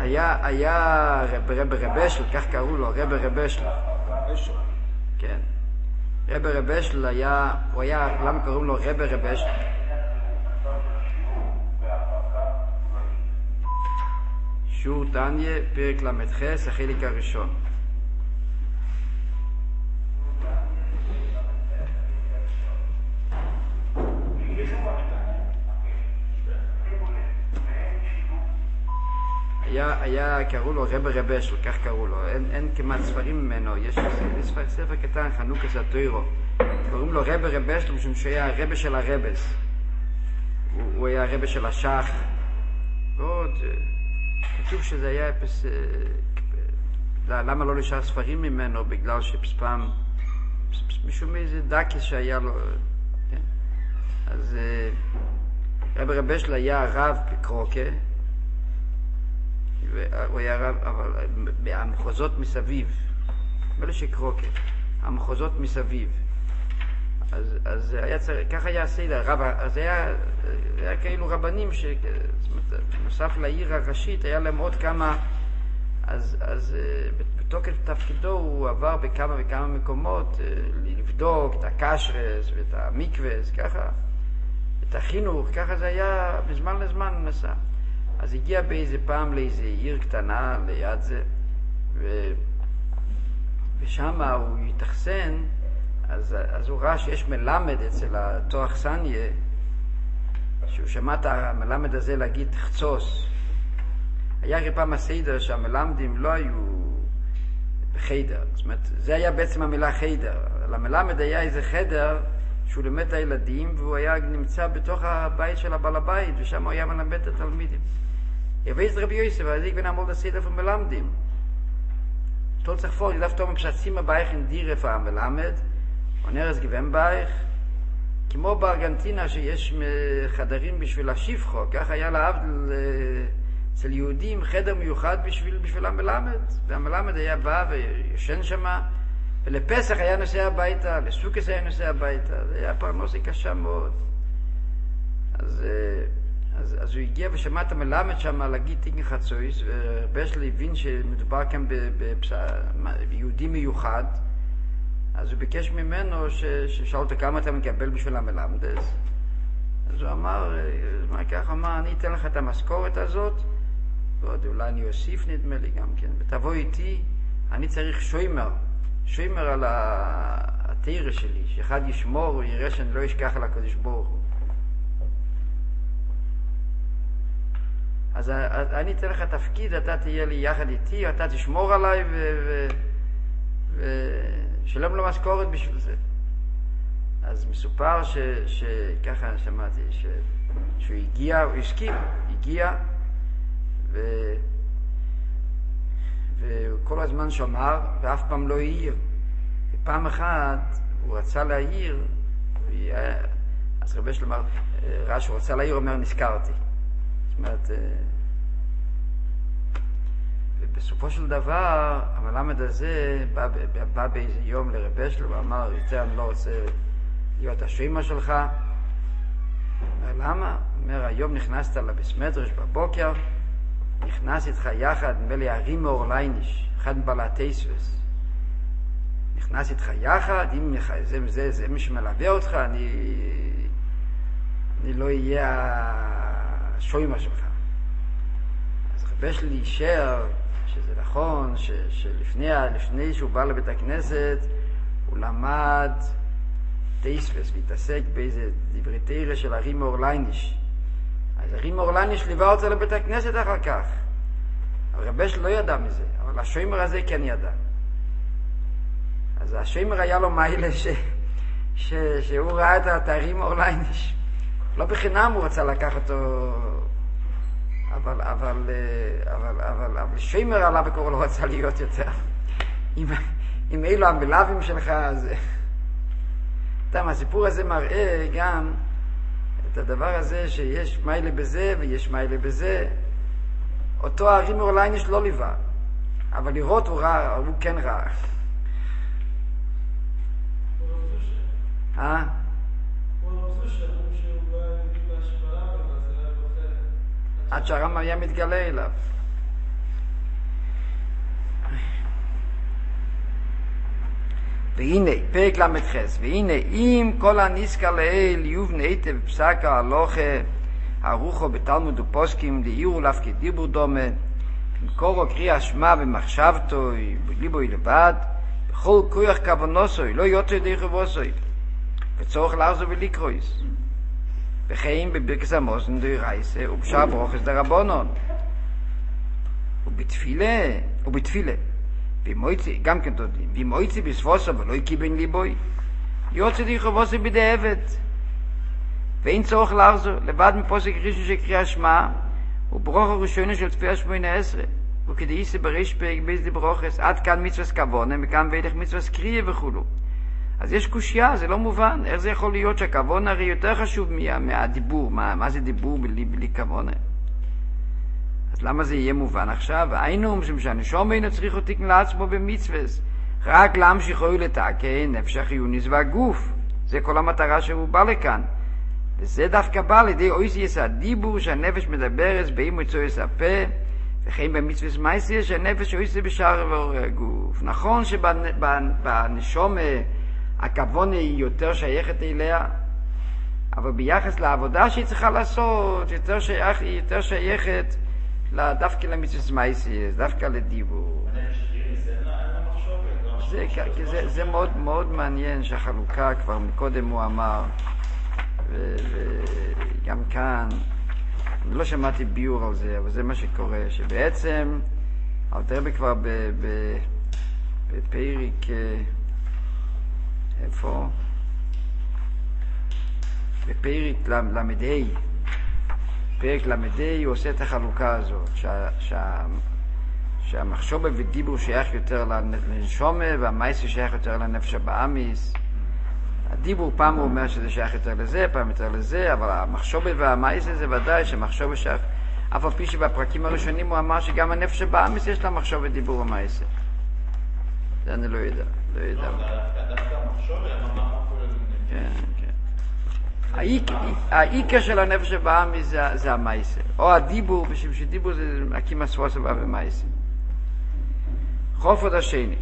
היה רב אשל, כך קראו לו, רב אשל. כן. רב אשל הוא היה, למה קוראים לו רב אשל? שיעור תניא, פרק למ"ח, החלק הראשון. קראו לו רב אשל, כך קראו לו. אין כמעט ספרים ממנו, יש ספר קטן, חנוכת התוירו. קוראים לו רב אשל, משום שהוא היה הרב של הרבס. הוא היה הרב של השח. ועוד, כתוב שזה היה למה לא נשאר ספרים ממנו? בגלל שפעם, משום איזה דקס שהיה לו. אז רב אשל היה רב בקרוקה, הוא היה רב, אבל המחוזות מסביב, לא שקרוקה, המחוזות מסביב. אז היה צריך, ככה היה הסדר, רב, אז היה כאילו רבנים שנוסף לעיר הראשית, היה להם עוד כמה, אז בתוקף תפקידו הוא עבר בכמה וכמה מקומות, לבדוק את הקשרס ואת המקווס, ככה, את החינוך, ככה זה היה בזמן לזמן נסע. אז הגיע באיזה פעם לאיזה עיר קטנה ליד זה, ושם הוא התאכסן, אז הוא ראה שיש מלמד אצל אותו אכסניה, שהוא שמע את המלמד הזה להגיד חצוס. היה הרי פעם הסדר שהמלמדים לא היו בחדר, זאת אומרת, זה היה בעצם המילה חדר. למלמד היה איזה חדר שהוא לימד את הילדים, והוא היה נמצא בתוך הבית של הבעל הבית, ושם הוא היה מלמד את התלמידים. יבייז רבי יוסף, אז ich bin einmal das Seder von מלמדים. Stolz sich vor, ich darf tome פשצים הבייך in דירה für המלמד, ונרס גוון בייך, כמו בארגנטינה שיש חדרים בשביל השפחו, כך היה להבדל אצל יהודים חדר מיוחד בשביל המלמד, והמלמד היה בא וישן שמה, ולפסח היה נוסע הביתה, לסוכס היה נוסע הביתה, זה היה פרנסה קשה מאוד. אז הוא הגיע ושמע את המלמד שם להגיד תיקן חצויס, ובשל הבין שמדובר כאן ביהודי מיוחד, אז הוא ביקש ממנו ששאל אותו כמה אתה מקבל בשביל המלמד. אז הוא אמר, מה כך אמר, אני אתן לך את המשכורת הזאת, ועוד אולי אני אוסיף נדמה לי גם כן, ותבוא איתי, אני צריך שוימר על התירה שלי, שאחד ישמור, הוא יראה שאני לא אשכח על הקדוש ברוך הוא. אז אני אתן לך תפקיד, אתה תהיה לי יחד איתי, אתה תשמור עליי ושלם לו משכורת בשביל זה. אז מסופר שככה שמעתי, שהוא הגיע, הוא הסכים, הגיע, וכל הזמן שמר, ואף פעם לא העיר. ופעם אחת הוא רצה להעיר, אז רבי שלמה ראה שהוא רצה להעיר, הוא אומר, נזכרתי. זאת אומרת, ובסופו של דבר, המלמד הזה בא באיזה יום לרבי שלו, ואמר, יותר אני לא רוצה להיות השוימה שלך. אומר, למה? אומר, היום נכנסת לבסמדרש בבוקר, נכנס איתך יחד, נדמה לי הרימו אורלייניש, אחד מבעלתי סווס. נכנס איתך יחד, אם זה מי שמלווה אותך, אני לא אהיה השוימה שלך. אז רבי שלי אישר שזה נכון, שלפני שהוא בא לבית הכנסת, הוא למד תייספס, והתעסק באיזה דברי תירה של הרימו אורלייניש. אז הרימו אורלייניש ליווה אותו לבית הכנסת אחר כך. אבל רבי שלי לא ידע מזה, אבל השוימר הזה כן ידע. אז השוימר היה לו מיילה שהוא ראה את הרימו אורלייניש. לא בחינם הוא רצה לקחת אותו, אבל שוימר עליו בקורא לא רצה להיות יותר. אם אילו המלווים שלך, אז... הסיפור הזה מראה גם את הדבר הזה שיש מיילה בזה ויש מיילה בזה. אותו הרימו אורלייניש לא ליווה, אבל לראות הוא כן ראה. עד שהרמב"ם היה מתגלה אליו. והנה, פרק למדחס, והנה, אם כל הניסקה לאל יובן היטב בפסק ההלוכה, הרוחו בתלמוד ופוסקים, דאירו להפקי דיבור דומה, במקורו קריאה שמע ומחשבתו, בליבוי לבד, בכל כוח כוונוסוי, לא יוצא ידי חבוסוי, וצורך לחזור ולקרויס. וכן בברכס המוזן דאורייסה, ובשאר ברוכס דרבנן. ובתפילה, ומויצי, גם כן תודים, ומויצי בספוסו ולא יקבן ליבוי, יוצא ידי חבוסוי בידי עבד. ואין צורך לחזור, לבד מפוסק ראשון של קריאה שמע, וברוך הראשונה של תפילה 18, וכדאיסי בריש פרק בייס ברוכס, עד כאן מצווה כוונה, מכאן ואילך מצווה קריאה וכולו. אז יש קושיה, זה לא מובן. איך זה יכול להיות שהכוונה הרי יותר חשוב מהדיבור? מה זה דיבור בלי כוונה? אז למה זה יהיה מובן עכשיו? היינו משום שהנשום אינו צריך אותי לעצמו במצווה, רק להמשיכו לתקן נפש החיונית והגוף. זה כל המטרה שהוא בא לכאן. וזה דווקא בא לידי אויסיס הדיבור שהנפש מדברת באם מצויס הפה, וכן במצווה מייסיה שהנפש אויסיס בשאר הגוף. נכון שבנשום הכוונה היא יותר שייכת אליה, אבל ביחס לעבודה שהיא צריכה לעשות, היא יותר שייכת דווקא למצווה מייסיה, דווקא לדיבור. זה מאוד מאוד מעניין שהחלוקה כבר מקודם הוא אמר, וגם כאן אני לא שמעתי ביור על זה, אבל זה מה שקורה, שבעצם אלתר רבי כבר בפרק איפה? בפרק למדי, פרק למדי הוא עושה את החלוקה הזאת, שהמחשבה ודיבור שייך יותר לנשומה, והמייסי שייך יותר לנפש הבאמיס. הדיבור פעם הוא אומר שזה שייך יותר לזה, פעם יותר לזה, אבל המחשבה והמייסי זה ודאי שהמחשבה שייך, אף על פי שבפרקים הראשונים הוא אמר שגם הנפש הבאמיס יש לה מחשבה ודיבור ומייסי. זה אני לא יודע. דווקא המחשבה, כן. העיקר של הנפש הבאמיס זה המייסי, או הדיבור, בשביל שדיבור זה הקים הספוסה ומייסי. חופות השני.